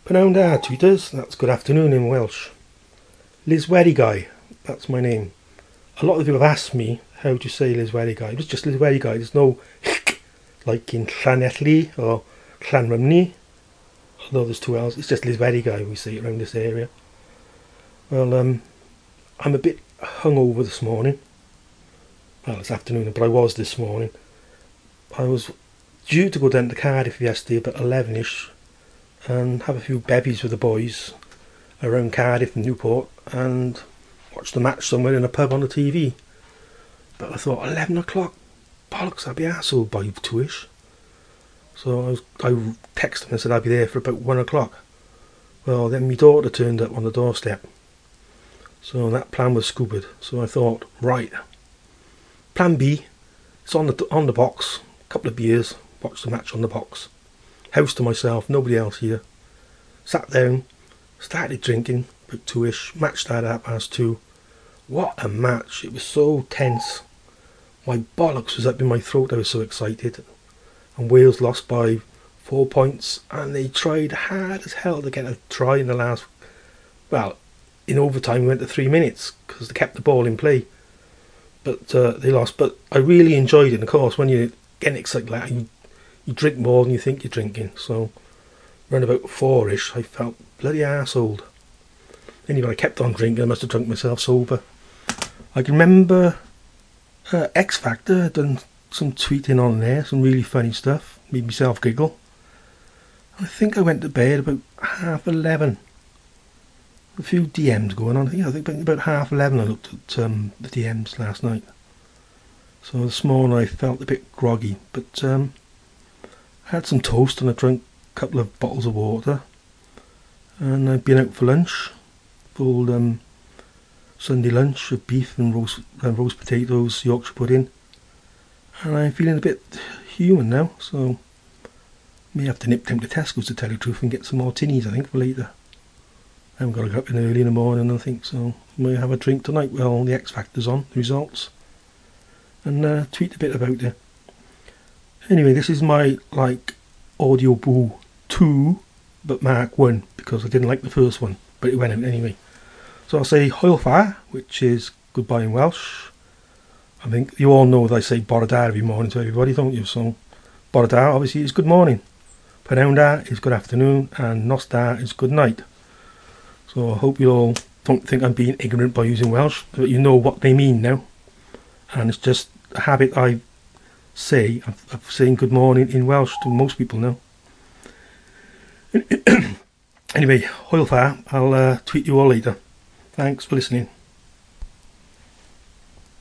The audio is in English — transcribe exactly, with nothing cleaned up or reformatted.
Pnawn da, tweeters. That's good afternoon in Welsh. Liz Guy, that's my name. A lot of people have asked me how to say Liz Guy. It's just Liz Guy. There's no like in Llanelli or Llanrymni, although there's two L's. It's just Liz Guy. We see it around this area. Well, um, I'm a bit hungover this morning. Well, this afternoon, but I was this morning. I was due to go down to Cardiff yesterday about eleven-ish and have a few bevies with the boys around Cardiff and Newport and watch the match somewhere in a pub on the T V. But I thought, eleven o'clock, bollocks, I'd be arsehole by two-ish. So I, was, I texted them and said I'd be there for about one o'clock. Well, then my daughter turned up on the doorstep. So that plan was scuppered. So I thought, right, plan B, it's on the, on the box, a couple of beers, watch the match on the box. House to myself, nobody else here. Sat down, started drinking, about two-ish, match started at half past two. What a match, it was so tense. My bollocks was up in my throat, I was so excited. And Wales lost by four points, and they tried hard as hell to get a try in the last, well, in overtime we went to three minutes, because they kept the ball in play. But uh, they lost, but I really enjoyed it, and of course when you're getting excited like that, you You drink more than you think you're drinking. So around about four-ish I felt bloody arseholed. Anyway, I kept on drinking. I must have drunk myself sober. I can remember uh, X Factor had done some tweeting on there, some really funny stuff, made myself giggle. I think I went to bed about half eleven. A few D Ms going on. Yeah, I think about half eleven I looked at um, the D Ms last night. So this morning I felt a bit groggy, but um, I had some toast and I drank a couple of bottles of water, and I've been out for lunch, full um, Sunday lunch of beef and roast, uh, roast potatoes, Yorkshire pudding, and I'm feeling a bit human now, so may have to nip down to Tesco's to tell you the truth and get some more tinnies I think for later. I haven't got to get up in early in the morning I think, so I may have a drink tonight while the X Factor's on, the results, and uh, tweet a bit about it. Anyway, this is my, like, audio boo two, but Mark one, because I didn't like the first one, but it went out anyway. So I'll say Hwyl fawr, which is goodbye in Welsh. I think you all know that I say bore da every morning to everybody, don't you? So, bore da obviously is good morning, pnawn da is good afternoon, and nos da is good night. So I hope you all don't think I'm being ignorant by using Welsh, but you know what they mean now. And it's just a habit I say of, of saying good morning in Welsh to most people now. Anyway, Hwyl fawr, I'll uh, tweet you all later. Thanks for listening.